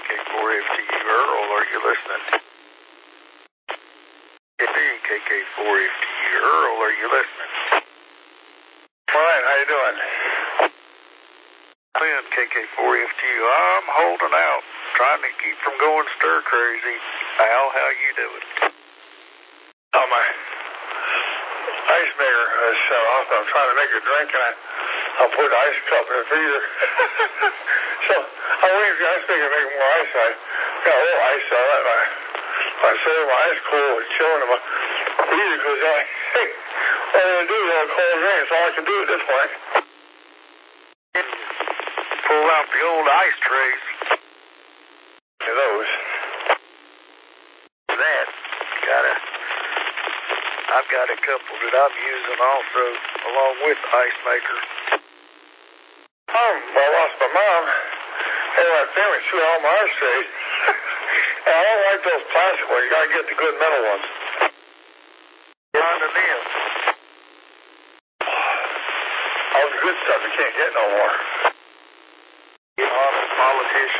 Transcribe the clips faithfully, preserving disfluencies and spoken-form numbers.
K four F T U. Earl, are you listening? Hey, K K four F T U. Earl, are you listening? Fine, how you doing? Lynn, K K four F T U. I'm holding out, trying to keep from going stir crazy. Al, how you doing? Oh, my ice maker is shut off. I'm trying to make a drink, and I, I'll put the ice cup in the freezer. So I'm waiting for the ice maker to make more ice. I got a little ice, so I let my, my soda, my ice cool, was chilling in my freezer because I, hey, all I'm going to do is have a cold drink. That's all I can do at this point. Pull out the old ice trays. Yeah, those. That, gotta, I've got a couple that I'm using also, along with the ice maker. Um, I lost my mom, and my family threw all my ice trays. And I don't like those plastic ones. You gotta get the good metal ones. Find them in. All the good stuff you can't get no more. Get off a politician.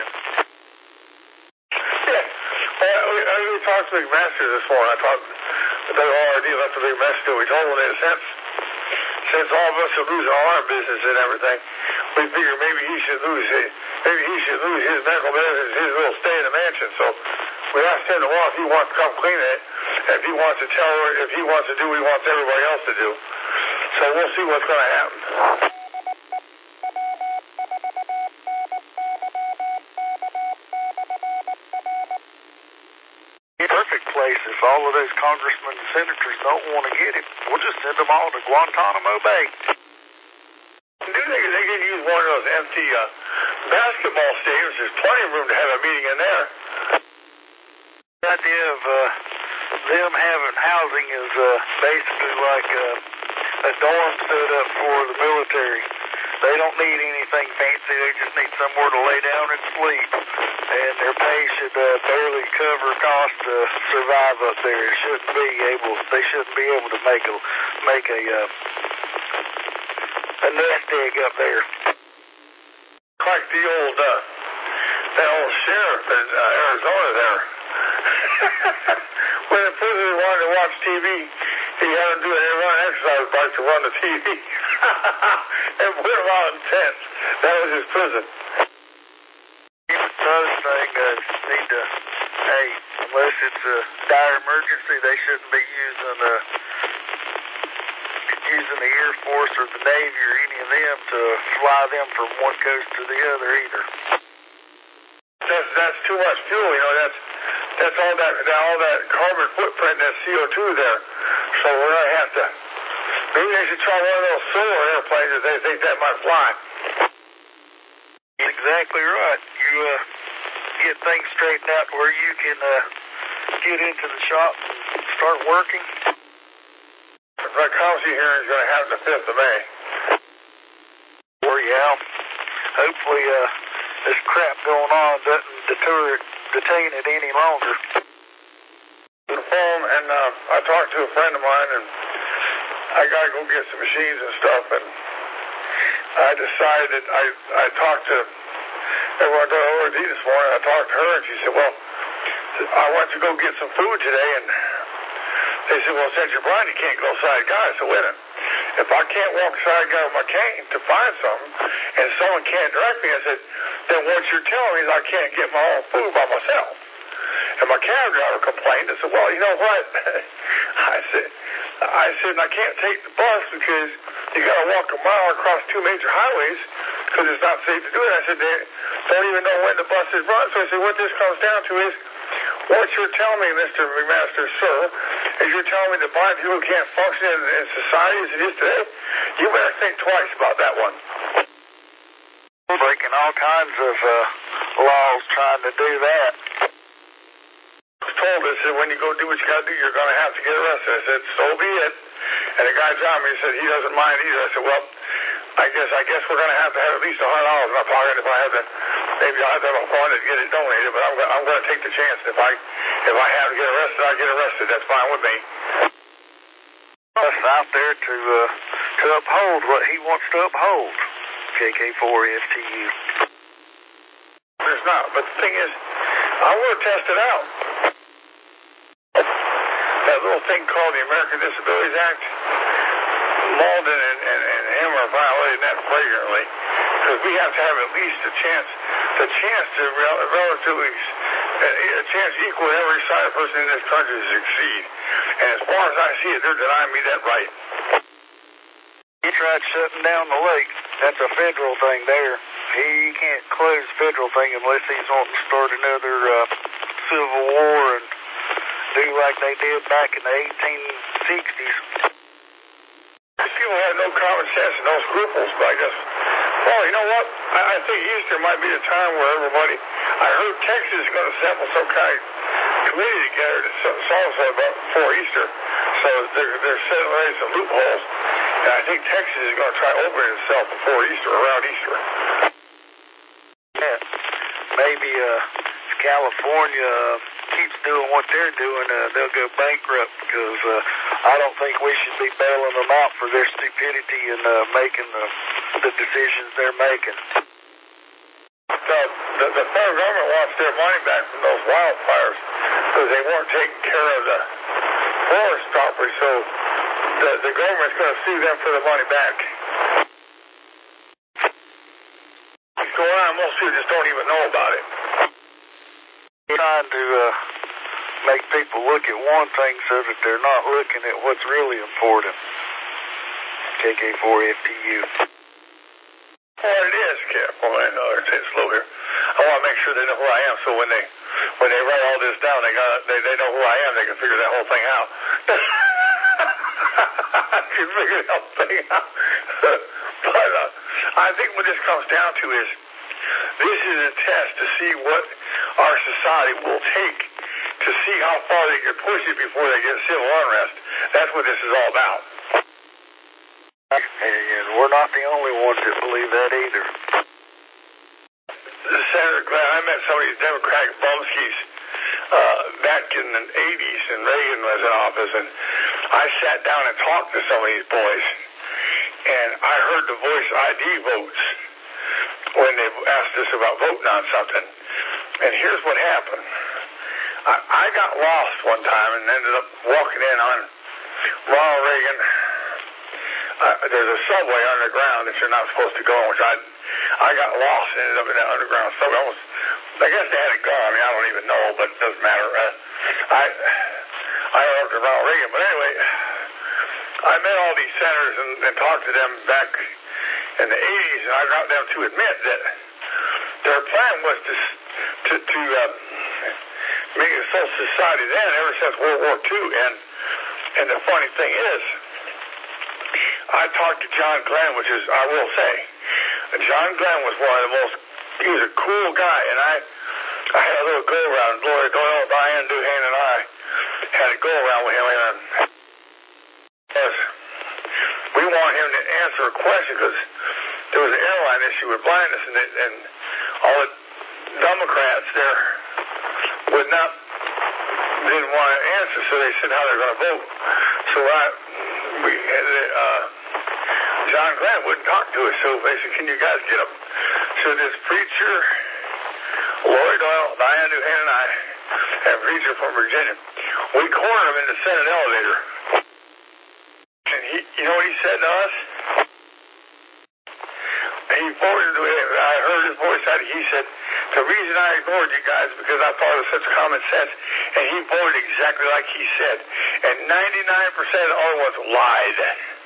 Yeah. Well, we, I, we talked to Big Master this morning. I talked to the O R D, let the Big Master do. We told him that since, since all of us are losing all our business and everything, we figured maybe he should lose it. Maybe he should lose his medical benefits, his little stay in the mansion. So we asked him tomorrow if he wants to come clean it, and if he wants to tell her, if he wants to do what he wants everybody else to do. So we'll see what's going to happen. Perfect place. If all of those congressmen and senators don't want to get it, we'll just send them all to Guantanamo Bay. Do they, they can use one of those empty uh, basketball stadiums. There's plenty of room to have a meeting in there. The idea of uh, them having housing is uh, basically like a, a dorm set up for the military. They don't need anything fancy. They just need somewhere to lay down and sleep. And their pay should uh, barely cover costs to survive up there. It shouldn't be able. They shouldn't be able to make a make a uh, a nest egg up there. Like the old uh, that old sheriff in uh, Arizona there. When the prisoner wanted to watch T V, he had him do an run exercise bike to run the T V. And put him out in tents. That was his prison. Even those thing uh, need to, hey, unless it's a dire emergency, they shouldn't be using uh, using the Air Force or the Navy or any of them to fly them from one coast to the other either. That's that's too much fuel, you know. That's that's all that, that all that carbon footprint, that C O two there. So we're gonna have to. Maybe they should try one of those solar airplanes if they think that might fly. Exactly right. You uh, get things straightened out where you can uh, get into the shop and start working. The council hearing is going to happen the fifth of May. Or yeah, hopefully uh, this crap going on doesn't deter it, detain it any longer. The phone, and uh, I talked to a friend of mine, and I got to go get some machines and stuff, and I decided, I, I talked to everyone at O R D this morning. I talked to her, and she said, well, I went to go get some food today, and they said, well, since you're blind, you can't go outside, guys. So wait a minute. If I can't walk aside guy with my cane to find something, and someone can't direct me, I said, then what you're telling me is I can't get my own food by myself. And my cab driver complained. I said, well, you know what? I said, I said, I can't take the bus because you got to walk a mile across two major highways because it's not safe to do it. I said, they don't even know when the bus is run. So I said, what this comes down to is, what you're telling me, Mister McMaster, sir, is you're telling me that blind people can't function in, in society as it is today? You better think twice about that one. Breaking all kinds of uh, laws trying to do that. I was told this, that when you go do what you got to do, you're going to have to get arrested. I said, so be it. And the guy John me said he doesn't mind either. I said, well, I guess I guess we're going to have to have at least a hundred dollars in my pocket if I have to. Maybe I'll have to have a fund to get it donated, but I'm going I'm going to take the chance. If I if I have to get arrested, I get arrested. That's fine with me. Us out there to uh, to uphold what he wants to uphold. K K four F T U. there's not. But the thing is, I want to test it out. That little thing called the American Disabilities Act, Malden and, and, and him are violating that flagrantly, because we have to have at least a chance, the chance to rel relatively, a chance equal to every sighted person in this country to succeed. And as far as I see it, they're denying me that right. He tried shutting down the lake. That's a federal thing there. He can't close the federal thing unless he's wanting to start another uh, civil war and do like they did back in the eighteen sixties. People have no common sense and no scruples, but I guess, well, you know what? I, I think Easter might be the time where everybody, I heard Texas is going to assemble some kind of committee together to solve something about before Easter. So they're, they're setting away some loopholes. And I think Texas is going to try opening itself before Easter, around Easter. Yeah. Maybe uh, if California uh, keeps doing what they're doing, uh, they'll go bankrupt, because uh, I don't think we should be bailing them out for their stupidity and uh, making the, the decisions they're making. The, the, the federal government wants their money back from those wildfires because they weren't taking care of the forest properly, so the, the government's going to sue them for the money back. What's going on? Most people just don't even know about it. Trying to uh, make people look at one thing so that they're not looking at what's really important. K K four F T U. Well, it is, Cap. Well, I know it's slow here. I want to make sure they know who I am, so when they when they write all this down, they got they they know who I am. They can figure that whole thing out. can figure that whole thing out. But uh, I think what this comes down to is this is a test to see what our society will take, to see how far they can push it before they get civil unrest. That's what this is all about. And we're not the only ones that believe that either. Senator Glenn, I met some of these Democratic bumskis uh, back in the eighties, and Reagan was in office, and I sat down and talked to some of these boys, and I heard the voice I D votes when they asked us about voting on something. And here's what happened. I, I got lost one time and ended up walking in on Ronald Reagan. Uh, there's a subway underground that you're not supposed to go in, which I I got lost and ended up in that underground subway. I, was, I guess they had it gone. I mean, I don't even know, but it doesn't matter. Uh, I I went up to Ronald Reagan. But anyway, I met all these senators and, and talked to them back in the eighties, and I got them to admit that their plan was to to, to uh, make a social society then ever since World War Two. And and the funny thing is, I talked to John Glenn, which is, I will say, John Glenn was one of the most, he was a cool guy, and I I had a little go-around. Gloria Doyle, Diane Duhane, and I had a go-around with him, and because we want him to answer a question, because there was an airline issue with blindness, and, it, and all the Democrats there would not, didn't want to answer, so they said how they're going to vote. So I, we, uh, John Glenn wouldn't talk to us, so they said, can you guys get him? So this preacher, Lori Doyle, Diane Duhane, and I, and a preacher from Virginia, we cornered him in the Senate elevator. And he, you know what he said to us? He voted, I heard his voice out, he said, the reason I ignored you guys is because I thought it was such common sense, and he voted exactly like he said. And ninety-nine percent of the other ones lied.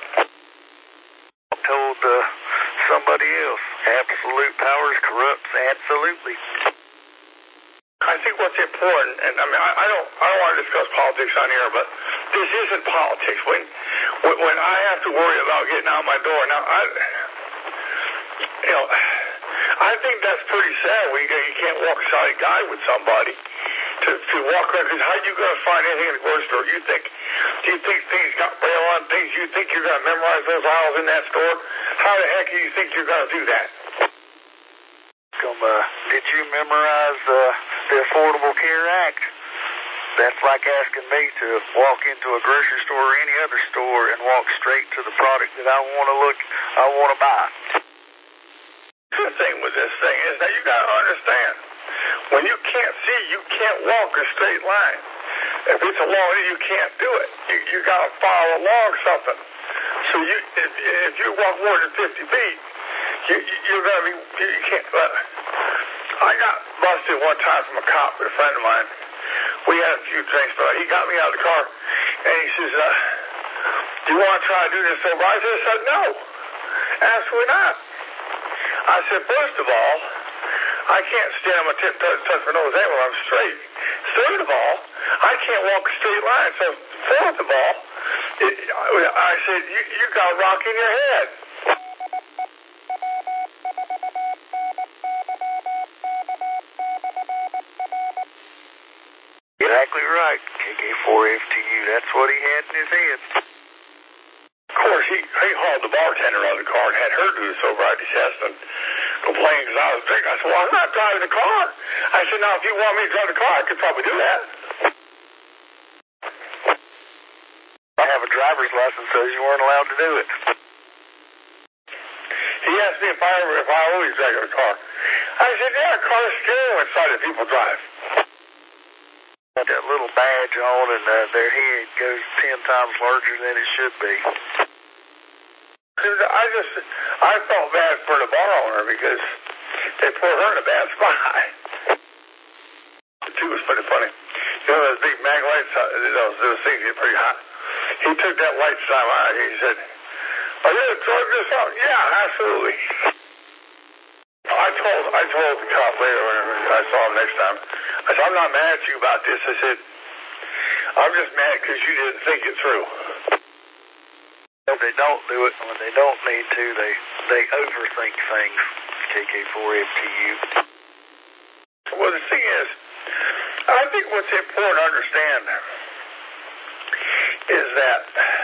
Told uh, somebody else, absolute powers corrupts absolutely. I think what's important, and I mean, I, I don't, I don't want to discuss politics on here, but this isn't politics. When, when, when I have to worry about getting out my door, now I, you know, I think that's pretty sad when you, you can't walk beside a guy with somebody to, to walk around, because how are you going to find anything in the grocery store? You think, do you think things got braille on things? You think you're going to memorize those aisles in that store? How the heck do you think you're going to do that? Come, uh, did you memorize uh, the Affordable Care Act? That's like asking me to walk into a grocery store or any other store and walk straight to the product that I want to look, I want to buy. The thing with this thing is that you got to understand, When you can't see, you can't walk a straight line. If it's a long, you can't do it. You you got to follow along something. So you if, if you walk more than fifty feet, you, you're going to be, you, you can't. Uh, I got busted one time from a cop with a friend of mine. We had a few drinks, but he got me out of the car, and he says, uh, do you want to try to do this sober? I said, no, absolutely not. I said, first of all, I can't stand on my tip, touch, touch my nose while I'm straight. Third of all, I can't walk a straight line. So fourth of all, it, I said, you, you got a rock in your head. Exactly right, K K four F T U. That's what he had in his head. Of course, he, he hauled the bartender out of the car and had her do the sobriety test and complain because I was drinking. I said, well, I'm not driving the car. I said, now, if you want me to drive the car, I could probably do that. I have a driver's license, so you weren't allowed to do it. He asked me if I ever, if I always drive the car. I said, yeah, cars steering inside that people drive. That little badge on and uh, their head goes ten times larger than it should be. I just, I felt bad for the bar owner because they put her in a bad spot. The two was pretty funny. You know those big mag lights, those, those things get pretty hot. He took that light sign out. He said, are you going to drug this out? Yeah, absolutely. I told, I told the cop later when I saw him next time, I said, I'm not mad at you about this. I said, I'm just mad because you didn't think it through. If they don't do it when they don't need to, they, they overthink things, K K four F T U. Well, the thing is, I think what's important to understand is that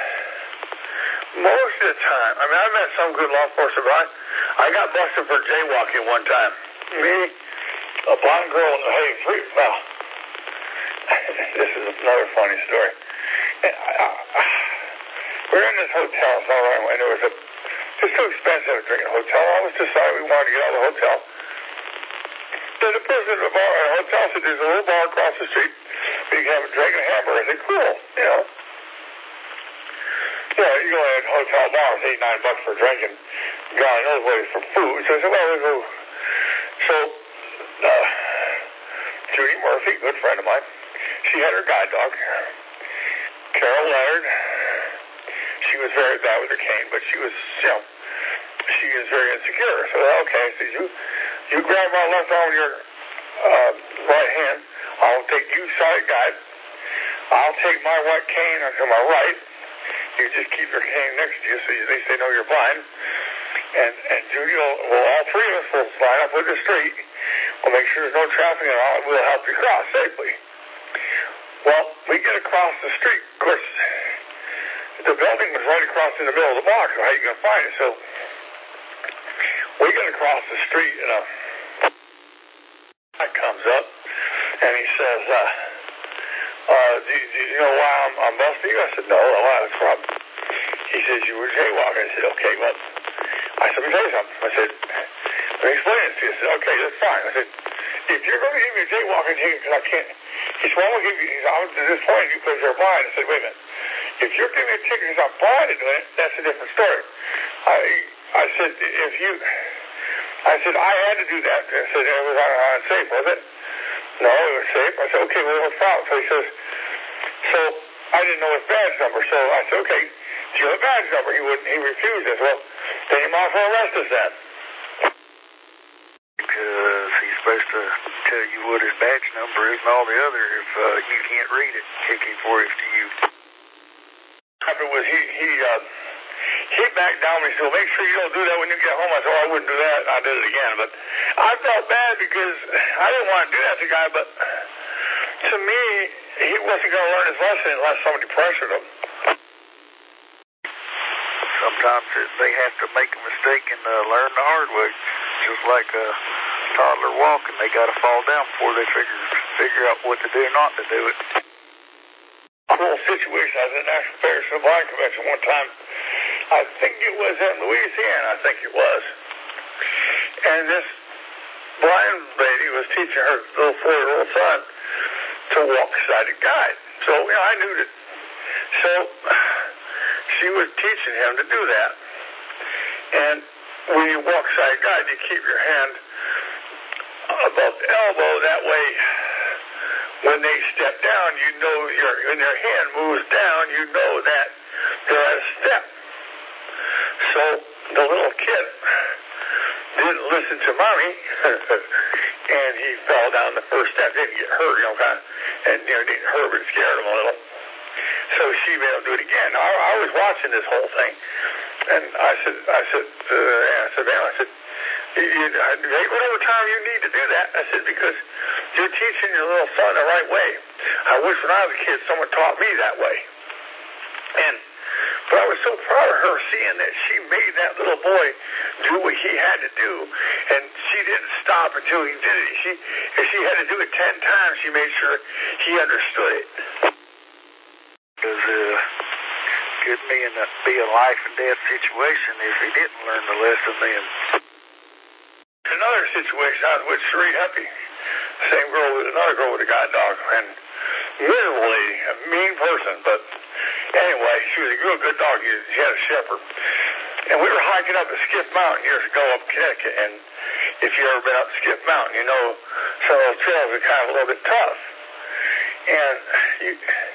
most of the time, I mean, I've met some good law enforcement, but I, I got busted for jaywalking one time. Me, a blonde girl, hey, three, well, this is another funny story. And I, I, we're in this hotel, so I knew it was a, just too expensive to drink in a hotel. I was deciding we wanted to get out of the hotel. Then the person at the bar, at the hotel said, there's a little bar across the street. You can have a drink and a hamburger. I said, cool, you know. Yeah, you go in a hotel bar, it's eight, nine bucks for drinking. God knows what it's for food. So I said, well, we'll go. So, uh, Judy Murphy, good friend of mine, she had her guide dog, Carol Leonard. She was very bad with her cane, but she was, you know, she is very insecure. So, okay, I said, you, you grab my left arm with your uh, right hand. I'll take you side guide. I'll take my white cane to my right. You just keep your cane next to you so you, at least they know you're blind. And, and Judy will, well, all three of us will line up with the street. We'll make sure there's no traffic at all, and we'll help you cross safely. Well, we get across the street. Of course, the building was right across in the middle of the block, so how are you going to find it? So we get across the street, and a guy comes up, and he says, uh, uh, do, do you know why I'm, I'm busting you? I said, no, why was the problem? He says, you were jaywalking. I said, okay, well, I said, let me tell you something. I said, let me explain this to you. I said, okay, that's fine. I said, if you're going to give me a jaywalking ticket because I can't, he said, well, I'm going to give you, he said, I'm disappointed you because you're blind. I said, wait a minute. If you're giving me a ticket because I'm blind to doing it, that's a different story. I I said, if you, I said, I had to do that. I said, it was unsafe, was it? No, it was safe. I said, okay, well, what's the problem? So he says, so I didn't know his badge number. So I said, okay, do you have a badge number? He wouldn't, he refused it. Well, then you might as well arrest us then. Because he's supposed to tell you what his badge number is and all the other if uh, you can't read it, K K four F T U. It was he, he, uh, he backed down and he said, well, make sure you don't do that when you get home. I said, oh, I wouldn't do that. And I did it again. But I felt bad because I didn't want to do that to the guy, but to me, he wasn't going to learn his lesson unless somebody pressured him. Sometimes it, they have to make a mistake and uh, learn the hard way. Just like a toddler walking, they got to fall down before they figure figure out what to do or not to do it. Cool situation. I was in the National Federation of Blind Convention one time. I think it was in Louisiana, I think it was. And this blind lady was teaching her little four-year-old son to walk beside a guide. So, you know, I knew that. So she was teaching him to do that. And when you walk beside a guide, you keep your hand above the elbow. That way, when they step down, you know your when their hand moves down, you know that they're at a step. So the little kid didn't listen to mommy, and he fell down the first step. Didn't get hurt, you know, kind of, and you know, didn't hurt, but it scared him a little. So she made him do it again. I, I was watching this whole thing, and I said, I said, uh, I said, man, I said, you, you, take whatever time you need to do that. I said, because you're teaching your little son the right way. I wish when I was a kid someone taught me that way. And but I was so proud of her seeing that she made that little boy do what he had to do, and she didn't stop until he did it. She, if she had to do it ten times, she made sure he understood it. Because uh, could be in a, be a life and death situation if he didn't learn the lesson then. Another situation, I was with Cherie Heppy, same girl with another girl with a guide dog, and literally a mean person, but anyway, she was a real good dog. She had a shepherd. And we were hiking up at Skiff Mountain years ago up Connecticut, and if you've ever been up Skiff Mountain, you know some of those trails are kind of a little bit tough. And you,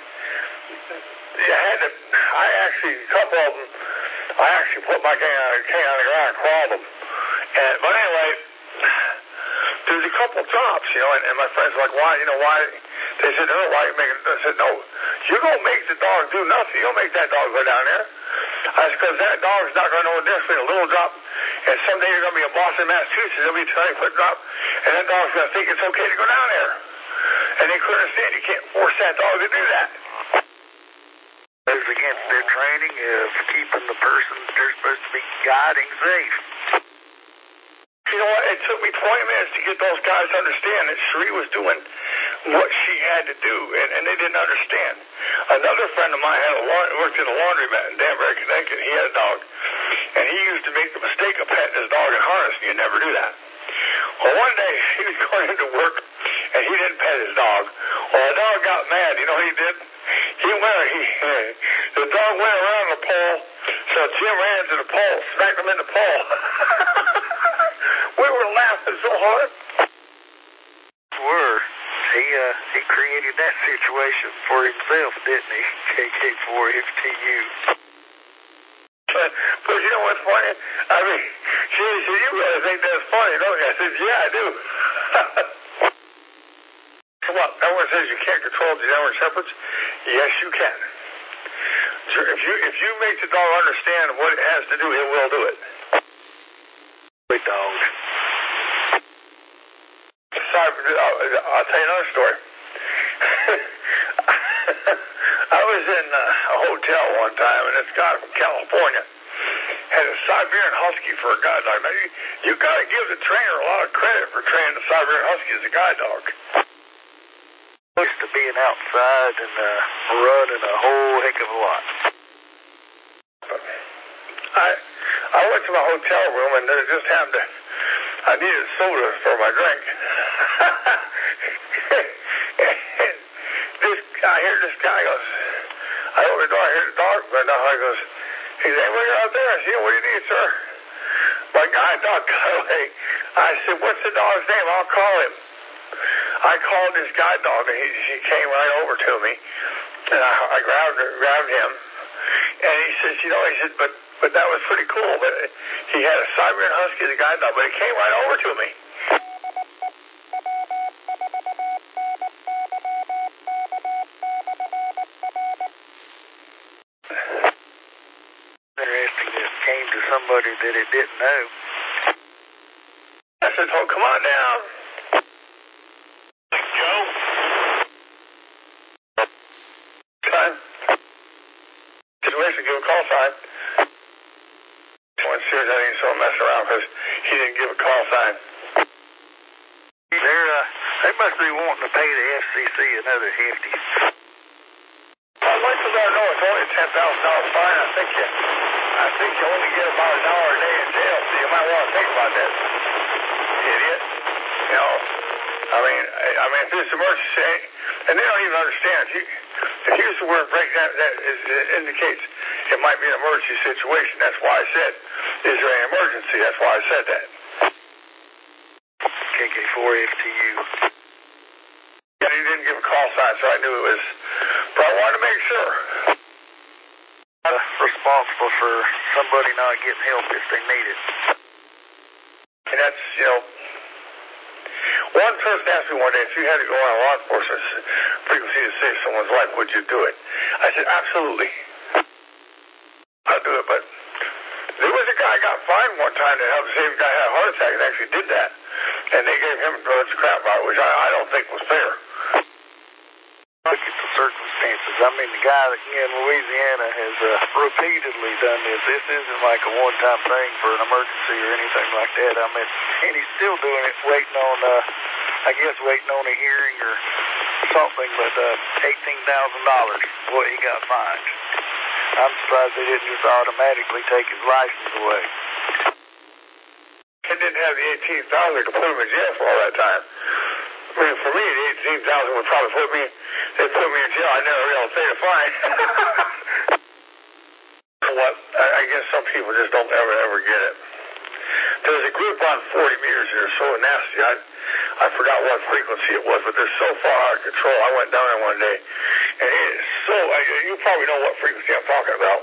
you had to, I actually, a couple of them, I actually put my cane on, cane on the ground and crawled them. And, but anyway, there's a couple drops, you know, and, and my friends were like, why, you know, why? They said, no, why are you making it? I said, no, you don't make the dog do nothing. You don't make that dog go down there. I said, because that dog's not going to know the difference between a little drop, and someday you're going to be in Boston, Massachusetts, there'll be a twenty-foot drop, and that dog's going to think it's okay to go down there. And they couldn't understand. You can't force that dog to do that. It's against their training of keeping the person they're supposed to be guiding safe. You know what? It took me twenty minutes to get those guys to understand that Cherie was doing what she had to do, and, and they didn't understand. Another friend of mine had a la- worked in a laundromat in Danbury, Connecticut. He had a dog, and he used to make the mistake of petting his dog in harness, and you never do that. Well, one day he was going into work, and he didn't pet his dog. Well, the dog got mad. You know what he did? He went. He the dog went around the pole, so Jim ran to the pole, smacked him in the pole. We were laughing so hard. Were. He, uh, he created that situation for himself, didn't he? K K four F T U. But, but you know what's funny? I mean, she said, you really think that's funny, don't you? I said, yeah, I do. What? Everyone says you can't control the German Shepherds? Yes, you can. If you, if you make the dog understand what it has to do, it will do it. Big dog. Sorry, I'll, I'll tell you another story. I was in a hotel one time, and this guy from California had a Siberian Husky for a guide dog. Now, you, you got to give the trainer a lot of credit for training the Siberian Husky as a guide dog. Used to being outside and uh, running a whole heck of a lot. I I went to my hotel room, and there just happened to, I needed soda for my drink. And this, I hear this guy goes, I open the door, I hear the dog, but now I goes, he said, hey, well, you're out there. I said, what do you need, sir? My guide dog got away. I said, what's the dog's name? I'll call him. I called this guide dog, and he, he came right over to me, and I, I grabbed grabbed him, and he says, you know, he said, but but that was pretty cool. But he had a Siberian Husky as a guide dog, but it came right over to me. Interesting that it came to somebody that it didn't know. I said, oh, come on down. Joe? Time. Situation, give a call sign. When serious, I think someone messed around because he didn't give a call sign. They're, uh, they must be wanting to pay the F C C another hefty. I'd like to let her know it's only a ten thousand dollars fine. I think you, I think you only get about an hour a day in jail, so you might want to think about that. Idiot. You know, I mean, I, I mean, if it's emergency, and they don't even understand. If, you, if here's the word breakdown, that is, it indicates it might be an emergency situation. That's why I said, is there an emergency? That's why I said that. K K four F T U. Yeah, he didn't give a call sign, so I knew it was, but I wanted to make sure. Uh, responsible for somebody not getting help if they need it. And that's, you know, one person asked me one day, if you had to go on a law enforcement frequency to save someone's life, would you do it? I said, absolutely. I'll do it, but there was a guy got fined one time to help save a guy who had a heart attack and actually did that. And they gave him a bunch of crap about it, which I, I don't think was fair. Look at the circumstances. I mean, the guy that in Louisiana has uh, repeatedly done this. This isn't like a one-time thing for an emergency or anything like that. I mean, and he's still doing it, waiting on, uh, I guess, waiting on a hearing or something, but uh, eighteen thousand dollars what he got fined. I'm surprised they didn't just automatically take his license away. They didn't have the eighteen thousand dollars to put him in jail for all that time. I mean, for me, the eighteen thousand dollars would probably put me, they put me in jail. I never really paid a fine. What? I, I guess some people just don't ever, ever get it. There's a group on forty meters that are so nasty. I, I forgot what frequency it was, but they're so far out of control. I went down there one day, and it is so, I, you probably know what frequency I'm talking about.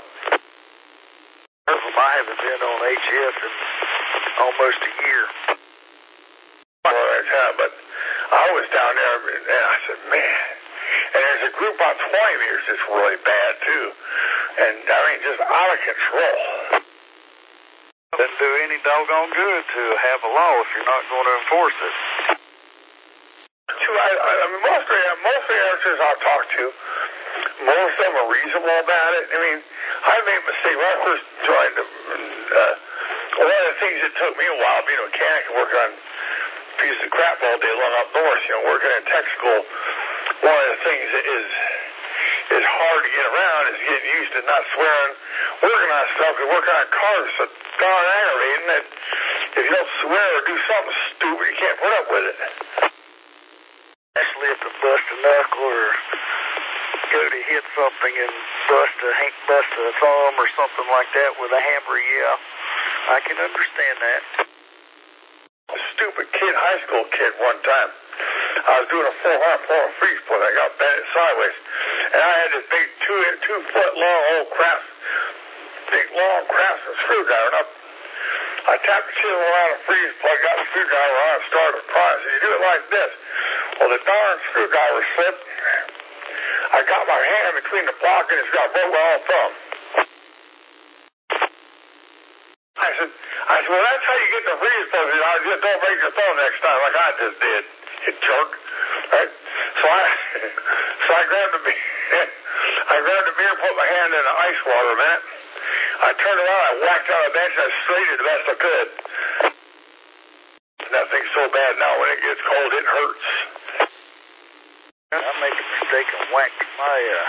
I haven't been on H F in almost a year. Well, that's how, but I was down there, and I said, man. And there's a group on twenty meters that's really bad, too. And, I mean, just out of control. Doesn't do any doggone good to have a law if you're not going to enforce it. Too, I, I mean, most of the, most of the answers I've talked to, most of them are reasonable about it. I mean, I made a mistake when I first joined. Uh, one of the things that took me a while, being a mechanic and working on pieces of crap all day long up north, you know, working in tech school, one of the things that is is hard to get around is getting used to not swearing, working on stuff, and working on cars so darn aggravating that if you don't swear or do something stupid, you can't put up with it. Especially if you bust a knuckle or go to hit something and bust a, bust a thumb or something like that with a hammer, yeah, I can understand that. A stupid kid, high school kid, one time. I was doing a four hundred four freeze point. I got bent sideways, and I had this big two two foot long old craft, big long craftsman screwdriver. And I, I tapped the chisel around a freeze plug, got the screwdriver on, and started to pry. So you do it like this. Well, the darn screwdriver slipped. I got my hand between the block and it's got broke my own thumb. I said, I said, well, that's how you get the freeze plug. I just don't break your thumb next time like I just did, you jerk. Right? So I, so I grabbed the beer, I grabbed the beer, put my hand in the ice water a minute. I turned around, I whacked on the bench, and I straightened the best I could. And that thing's so bad now, when it gets cold, it hurts. I made the mistake of whacking my, uh,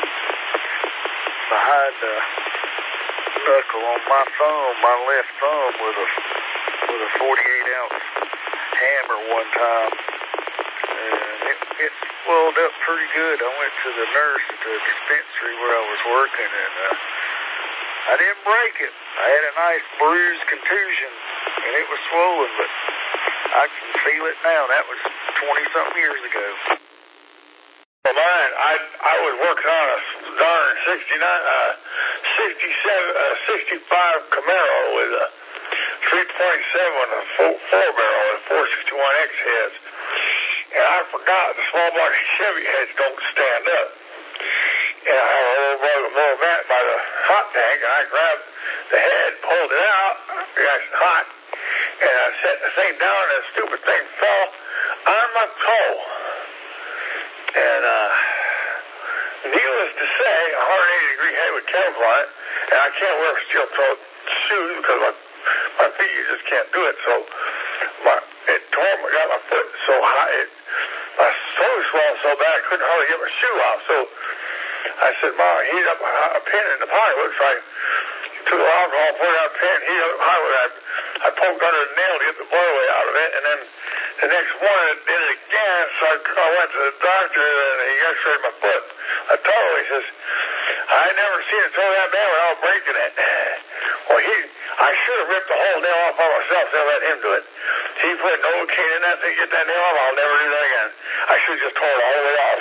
behind the knuckle on my thumb, my left thumb, with a, with a forty-eight ounce hammer one time. And it, it swelled up pretty good. I went to the nurse at the dispensary where I was working, and, uh, I didn't break it. I had a nice bruised contusion, and it was swollen, but I can feel it now. That was twenty-something years ago. Well, mine, I I was working on a darn sixty-nine, uh, sixty-seven, uh, sixty-five Camaro with a three point seven, a four, four barrel, and four sixty-one X heads. And I forgot the small block Chevy heads don't stand up. And I had a little rug, a little mat by the hot tank, and I grabbed the head, pulled it out, it got hot, and I set the thing down, and the stupid thing fell on my toe. And, uh, needless to say, a one hundred eighty degree head with chemical on it, and I can't wear steel-toed shoes because my, my feet, you just can't do it, so my, it tore me, got my foot so high, it, my toe swelled so bad I couldn't hardly get my shoe off, so I said, Mom, heat up a, a pin in the pocketbook so I took an alcohol, poured out a pan, heat up the highway. I, I poked under the nail to get the blood away out of it, and then the next morning it did it again, so I, I went to the doctor, and he x-rayed my foot. I told him, he says, I never seen it throw that bad without breaking it. Well, he, I should have ripped the whole nail off by myself and let him do it. He put Novocaine in that thing, get that nail off, I'll never do that again. I should have just tore it all the way off.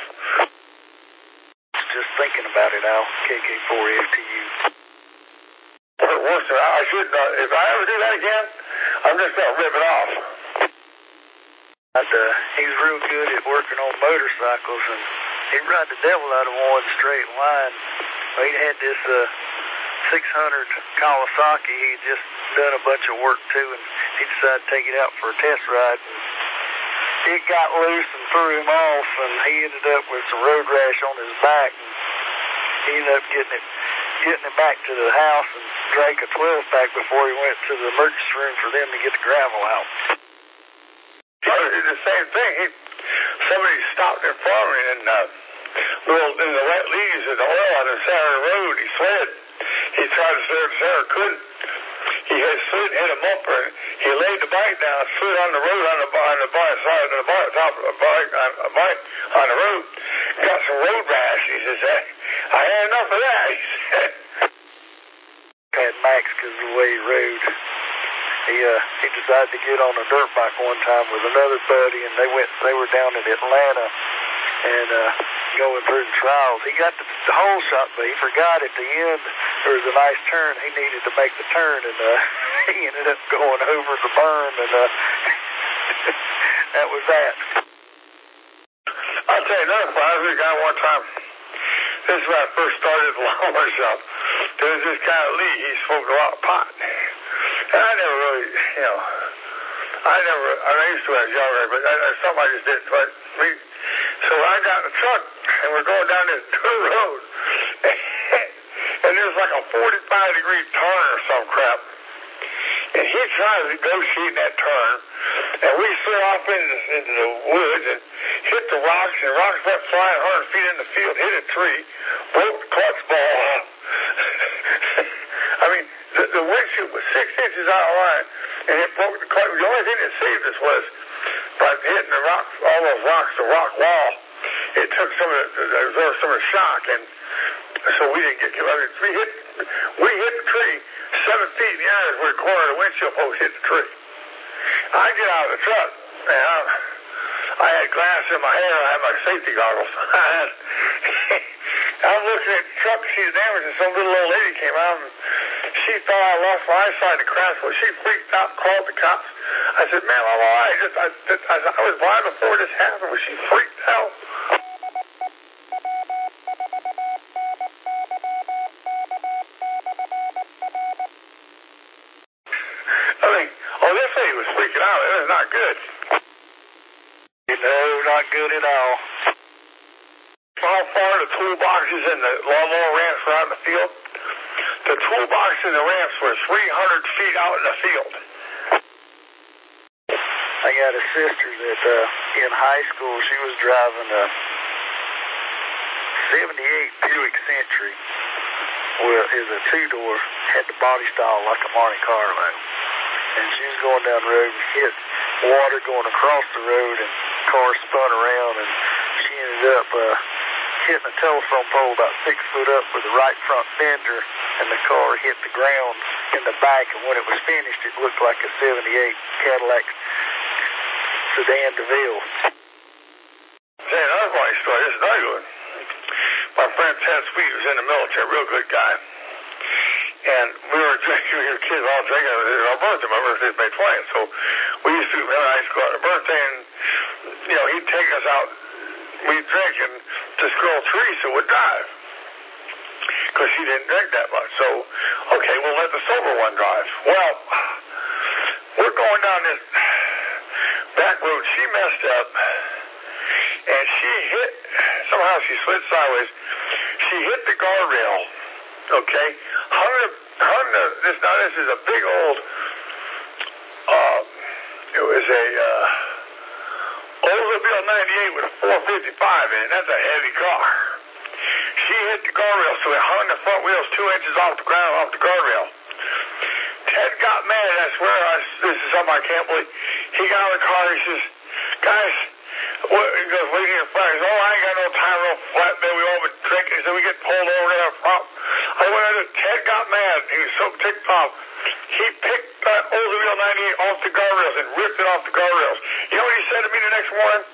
Just thinking about it now, K K four F T U. Or worse, I should not. If I ever do that again, I'm just going to rip it off. But, uh, he's real good at working on motorcycles, and he ride the devil out of one straight line. He had this uh, six hundred Kawasaki he'd just done a bunch of work to, and he decided to take it out for a test ride. And it got loose and threw him off, and he ended up with some road rash on his back. And he ended up getting it, getting it back to the house and drank a twelve pack before he went to the emergency room for them to get the gravel out. He did the same thing. He, somebody stopped in front of me, and uh, little in the wet leaves and the oil on the side of the road. He slid. He tried to slid, Sarah couldn't. He had slid, hit a bumper, and he laid the bike down, slid on the road on the on the bike side, on the bike top of the bike on a bike on the road. Got some road rash. He says, "I had enough of that." He said. Had Max because of the way he rode. He uh he decided to get on a dirt bike one time with another buddy, and they went. They were down in Atlanta and uh going through the trials. He got the, the whole shot, but he forgot at the end there was a nice turn. He needed to make the turn, and uh he ended up going over the berm, and uh that was that. I'll tell you another fun. I was a guy one time. This is when I first started at the lawnmower shop. There was this guy Lee. He smoked a lot of pot. And I never really, you know, I never, I used to when I was younger, but I, something I just didn't. But me, so I got in the truck, and we're going down this dirt road, and there's like a forty-five degree turn or some crap. And he tried to negotiate that turn, and we slid off into, into the woods and hit the rocks, and rocks went flying one hundred feet in the field, hit a tree, broke the clutch ball off. I mean, the, the windshield was six inches out of line, and it broke the clutch. The only thing that saved us was by hitting the rocks, all those rocks, the rock wall. It took some of the, there was some of the shock, and so we didn't get killed. I mean, we hit, we hit the tree seven feet in the air where the corner of the windshield post hit the tree. I get out of the truck, and I, I had glass in my hair. I had my safety goggles. I had, I'm looking at the truck to see the damage, and some little old lady came out, and she thought I lost my eyesight in the crash. Well, she freaked out and called the cops. I said, "Ma'am, I'm all right. Just, I, I, I was blind before this happened." Well, she freaked out. I mean, oh, this lady was freaking out. It was not good. No, not good at all. How far the toolboxes and the lawnmower ramps were out in the field? The toolbox and the ramps were three hundred feet out in the field. I got a sister that uh, in high school, she was driving a seventy-eight Buick Century. Well, is a two-door, had the body style like a Monte Carlo. And she was going down the road and hit water going across the road, and the car spun around, and she ended up uh, hitting a telephone pole about six foot up with the right front fender, and the car hit the ground in the back, and when it was finished, it looked like a seventy-eight Cadillac sedan DeVille. Hey, another funny story. This is another one. My friend Ted Sweet was in the military, real good guy. And we were drinking, we were kids all drinking. It was our birthday. My birthday's May twentieth. So we used to, him and I used to go out on our birthday, and, you know, he'd take us out, we'd drink, and this girl, Teresa, would drive. Because she didn't drink that much. So, okay, we'll let the sober one drive. Well, we're going down this back road. She messed up, and she hit, somehow she slid sideways. She hit the guardrail, okay? Hung the, hung the, this, now this is a big old, uh, it was a, uh, Oldsmobile ninety-eight with a four fifty-five in it. That's a heavy car. she hit the guardrail, so it hung the front wheels two inches off the ground, off the guardrail. Ted got mad. I swear, I, this is something I can't believe. He got out of the car. He says, guys, what? He goes, wait here in front. He goes, oh, I ain't got no time, no flatbed. We all been drinking. He said, we get pulled over to have a problem. I went under. Ted got mad. He was so ticked off. He picked that Oldsmobile ninety-eight off the guardrails and ripped it off the guardrails. You know what he said to me the next morning?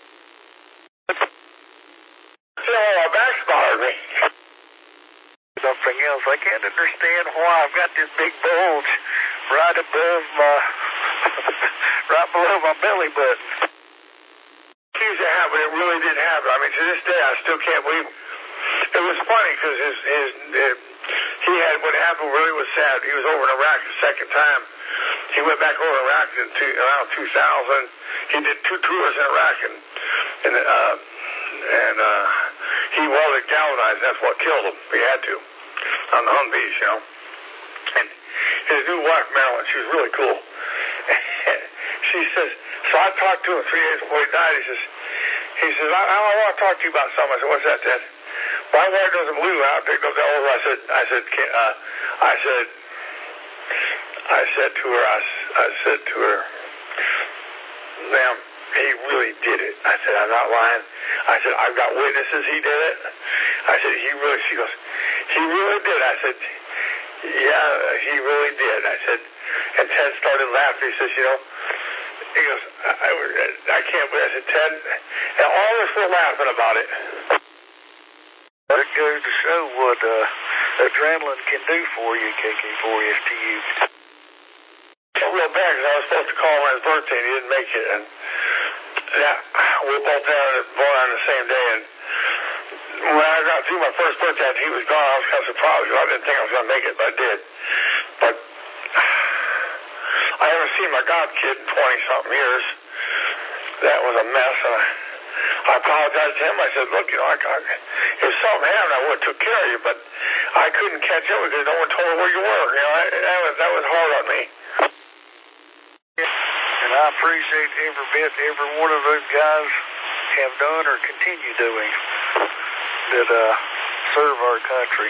He said, oh, my back's bothering me. Something else. I can't understand why I've got this big bulge right above my, right below my belly button. It used to happen. It really did happen. I mean, to this day, I still can't believe it. It was funny because his, his, uh, he had, what happened really was sad. He was over in Iraq the second time. He went back over to Iraq in two, around two thousand. He did two tours in Iraq, and, and, uh, and uh, he welded galvanized. That's what killed him. He had to. On the Humvees, you know. And his new wife, Marilyn, she was really cool. She says, so I talked to him three days before he died. He says, he says, I, I want to talk to you about something. I said, what's that, Ted? My wife doesn't believe I picked up that over. I said, I said, uh, I said, I said to her, I, I said to her, ma'am, he really did it. I said, I'm not lying. I said, I've got witnesses he did it. I said, he really, she goes, he really did. I said, yeah, he really did. I said, and Ted started laughing. He says, you know, he goes, I, I, I can't believe it. I said, Ted, and all of us were laughing about it. It goes to show what uh, adrenaline can do for you, K K four F T U. It real bad because I was supposed to call him on his birthday and he didn't make it. And yeah, we were both down at born on the same day. And when I got through my first birthday after he was gone, I was kind of surprised. I didn't think I was going to make it, but I did. But I haven't seen my godkid in twenty-something years. That was a mess. And I, I apologized to him. I said, look, you know, I, I, if something happened, I would have took care of you, but I couldn't catch up because no one told me where you were. You know, I, that was that was hard on me. And I appreciate every bit every one of those guys have done or continue doing that uh, serve our country.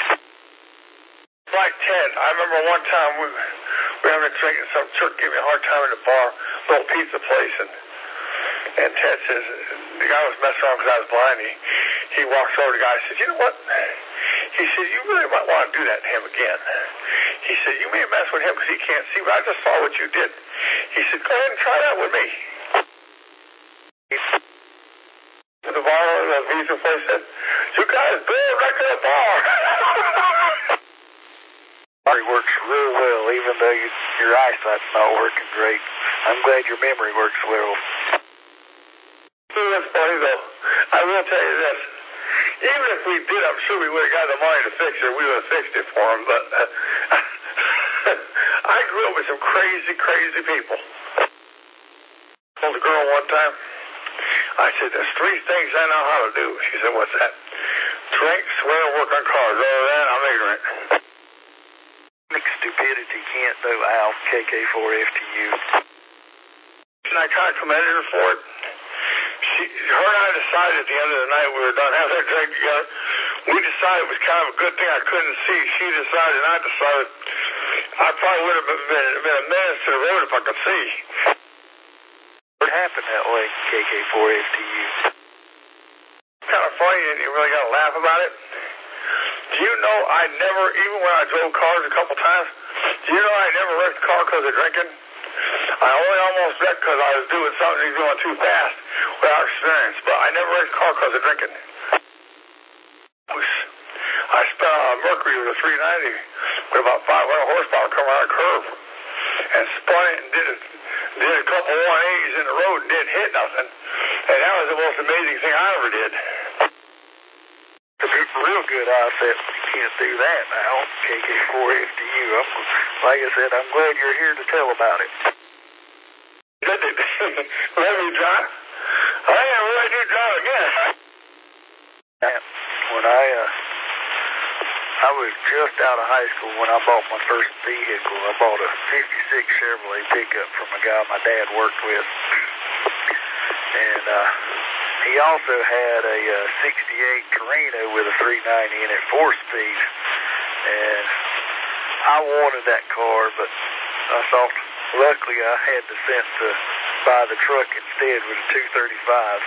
Like Ted, I remember one time we, we were having a drink and some jerk gave me a hard time in the bar, little pizza place, and and Ted says, the guy was messing around because I was blind. He, he walks over to the guy and says, you know what? He said, you really might want to do that to him again. He said, you may mess with him because he can't see, but I just saw what you did. He said, go ahead and try that with me. The bar, the pizza place said, you guys go right to the bar. It works real well, even though you, your eyesight's not working great. I'm glad your memory works well. That's funny, though. I will tell you this. Even if we did, I'm sure we would have got the money to fix it. We would have fixed it for him, but uh, I grew up with some crazy, crazy people. I told a girl one time, I said, there's three things I know how to do. She said, what's that? Drink, swear, work on cars. Other than that, I'm ignorant. Stupidity can't do Al, K K four F T U. And I kind of commended her for it. She, her and I decided at the end of the night we were done having a drink together. We decided it was kind of a good thing I couldn't see. She decided and I decided I probably would have been, been, been a menace to the road if I could see. What happened that way, K K four F T U? Kind of funny, and you really got to laugh about it. Do you know I never, even when I drove cars a couple times, do you know I never wrecked a car because of drinking? I only almost wrecked because I was doing something he was going too fast without experience, but I never wrecked a car because of drinking. I spent on a Mercury with a three ninety with about five hundred horsepower coming around a curve and spun it and did a, did a couple one eighties in the road and didn't hit nothing. And that was the most amazing thing I ever did. It's a real good outfit. You can't do that now, K K four F T U. I'm, like I said, I'm glad you're here to tell about it. Let me drive. I am ready to drive again. When I, uh, I was just out of high school when I bought my first vehicle. I bought a fifty-six Chevrolet pickup from a guy my dad worked with. And, uh, he also had a uh, sixty-eight Torino with a three ninety in it, four-speed. And I wanted that car, but I thought, luckily I had the sense to buy the truck instead with a two thirty-five.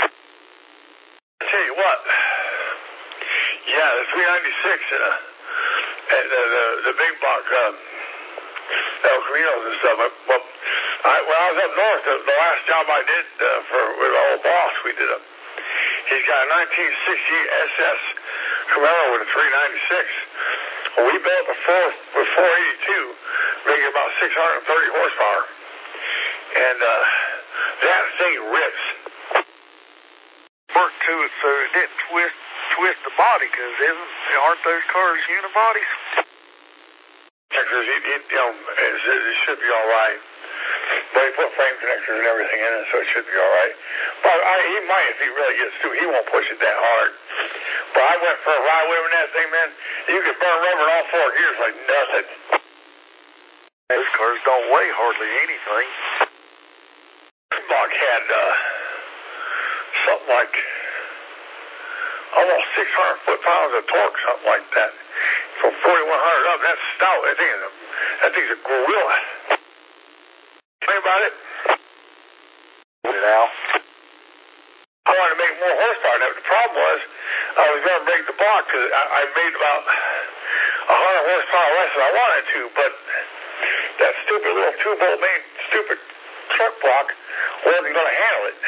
I tell you what, yeah, the three ninety-six and, uh, and uh, the, the big block um, El Caminos and stuff. Well, I, when I was up north, the, the last job I did uh, for with our old boss, we did a, he's got a nineteen sixty S S Camaro with a three ninety-six. Well, we built a four, with four eighty-two, making about six hundred thirty horsepower. And uh, that thing rips. Worked to it so it didn't twist twist the body, because isn't aren't those cars unibodies? Connectors, it, it, you know, it, it should be all right. But he put frame connectors and everything in it, so it should be all right. But I, he might, if he really gets to, he won't push it that hard. But I went for a ride with him in that thing, man. You could burn rubber in all four gears like nothing. Those cars don't weigh hardly anything. Block had uh, something like almost six hundred foot-pounds of torque, something like that. From forty-one hundred up, that's stout. That thing is a, that thing's a gorilla. Think about it. Now, I wanted to make more horsepower. Now, the problem was I was going to break the block because I, I made about one hundred horsepower less than I wanted to, but that stupid little two-bolt main, stupid truck block wasn't going to handle it.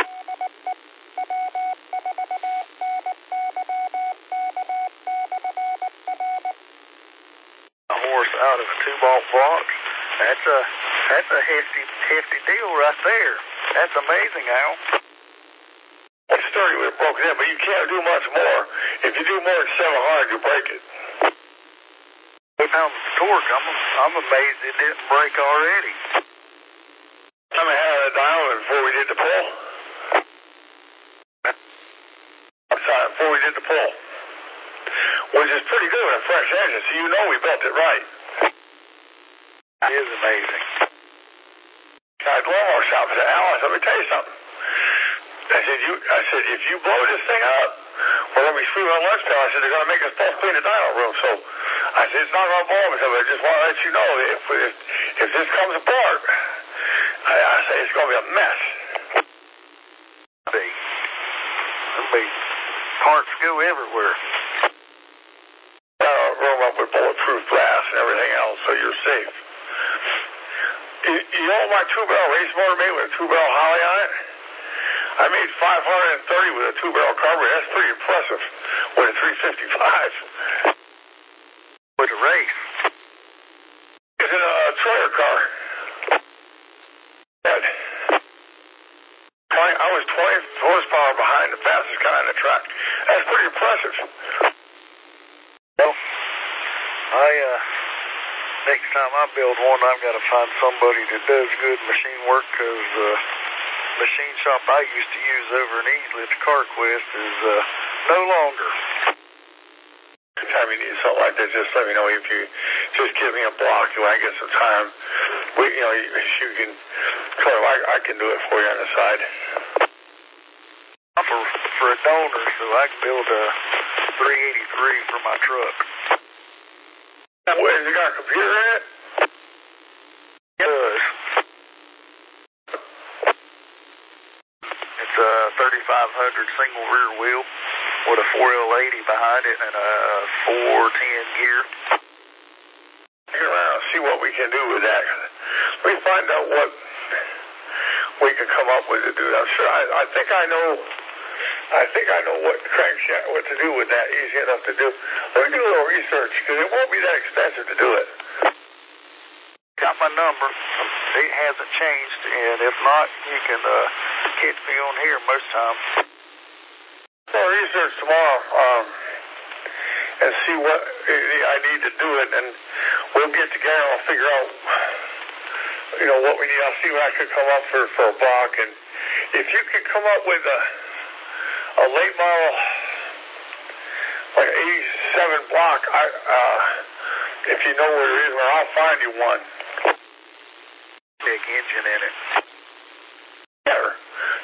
A horse out of a two-bolt block, that's a that's a hefty hefty deal right there. That's amazing, Al. It's sturdy when it broke in, but you can't do much more. If you do more than seven hundred, you break it. Two pounds of torque. I'm I'm amazed it didn't break already. I mean, had a diameter before we did the pull. I'm sorry, before we did the pull, which is pretty good with a fresh engine. So you know we built it right. It is amazing. I had lawnmower shop and said, Alice, let me tell you something. I said, you, I said, if you blow this thing up, we're going to be sweeping on lunch time. I said, they're going to make us both clean the dyno room. So I said, it's not going to blow up. I said, but I just want to let you know, if, if, if this comes apart, I, I say it's going to be a mess. See, there'll be parts go everywhere. Uh, room up with bulletproof glass and everything else, so you're safe. You, you know my two-barrel race motor made with a two-barrel Holley on it? I made five hundred thirty with a two-barrel carburetor. That's pretty impressive with a three fifty-five. With a race? It's in a trailer car. I was twenty horsepower behind the fastest guy on the track. That's pretty impressive. Well, I, uh, next time I build one, I've got to find somebody that does good machine work, because the uh, machine shop I used to use over in Easley at the CarQuest is uh, no longer. Anytime you need something like that, just let me know. If you just give me a block when I get some time, we, you know, you, you can, I, I can do it for you on the side. For, for a donor, so I can build a three eighty-three for my truck. What, has it got a computer in it? It does. It's a thirty-five hundred single rear wheel with a four L eighty behind it and a four ten gear. Get around and see what we can do with that. Let me find out what we can come up with to do. I'm sure. I, I think I know. I think I know what crankshaft, what to do with that. Easy enough to do. Let me do a little research, because it won't be that expensive to do it. Got my number. It hasn't changed, and if not, you can uh, catch me on here most times. I'll research tomorrow um, and see what I need to do it, and we'll get together and I'll figure out, you know, what we need. I'll see what I could come up for for a block, and if you could come up with a a late model, like an eighty-seven block, I, uh, if you know where it is, or I'll find you one. Big engine in it. Yeah,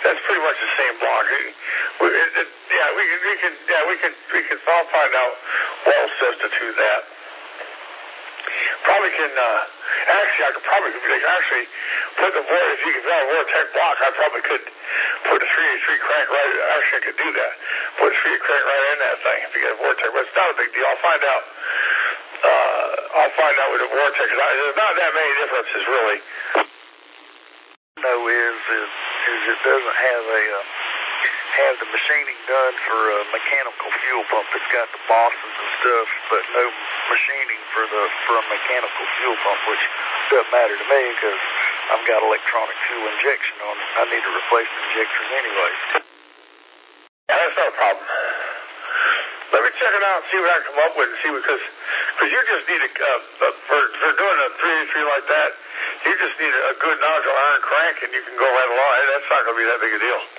that's pretty much the same block. We, we, it, it, yeah, we can, we can, yeah, we can, we can. I'll find out what will substitute that. Probably can. Uh, actually, I could probably actually put the Vortec. If you can build a Vortec block, I probably could put a three eighty-three crank right. Actually, I could do that. Put a three eighty crank right in that thing if you get a Vortec. But it's not a big deal. I'll find out. Uh, I'll find out with the Vortec. There's not that many differences really. No, is is is it doesn't have a uh, have the machining done for a mechanical fuel pump. It's got the bosses and stuff, but no machining for the for a mechanical fuel pump, which doesn't matter to me because I've got electronic fuel injection on it. I need to replace the injectors anyways. Yeah, that's not a problem. Let me check it out and see what I come up with and see because because you just need a uh, for for doing a three eighty-three like that. You just need a, a good nodule iron crank and you can go right along. That's not going to be that big a deal.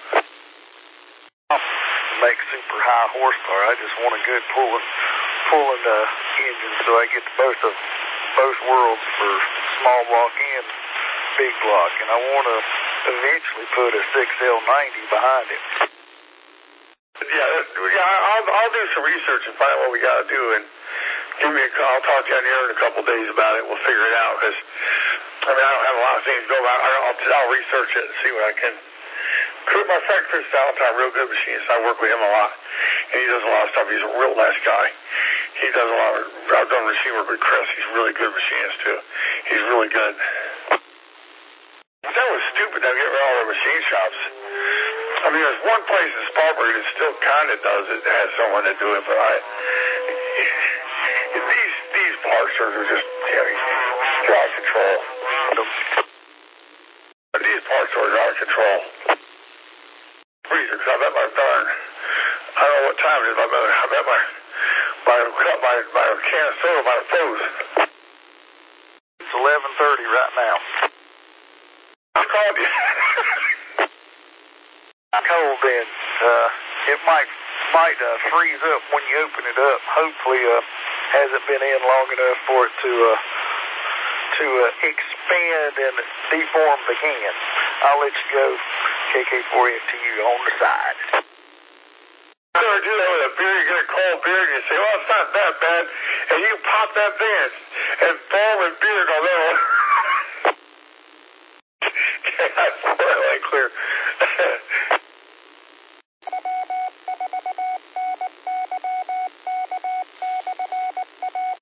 Make super high horsepower. I just want a good pulling pulling uh, engine so I get both of both worlds for small block and big block. And I want to eventually put a six L ninety behind it. Yeah, yeah. I'll I'll do some research and find out what we got to do and give me a call. I'll talk to you on the air in a couple of days about it. We'll figure it out because I mean I don't have a lot of things to go about. I'll I'll research it and see what I can. My friend Chris Valentine, real good machinist. I work with him a lot, and he does a lot of stuff. He's a real nice guy. He does a lot of. I've done machine work with Chris. He's a really good machinist too. He's really good. That was stupid to get rid of all the machine shops. I mean, there's one place in Spartanburg that still kind of does it, has someone to do it, but I. These these parts are just you know, they're out of control. These parts are out of control. Because I'm at my darn, I don't know what time it is, I'm at, I'm at my, my, my, my can of soda, my froze. It's eleven thirty right now. I called you. Cold then, uh, it might, might uh, freeze up when you open it up. Hopefully, uh, hasn't been in long enough for it to, uh, to, uh, expand and deform the can. I'll let you go. K K four F T U on the side. You ever do that with a beer? You get a cold beer and you say, well, it's not that bad. And you pop that thing and foam and beer go there. Okay, I pour it like clear.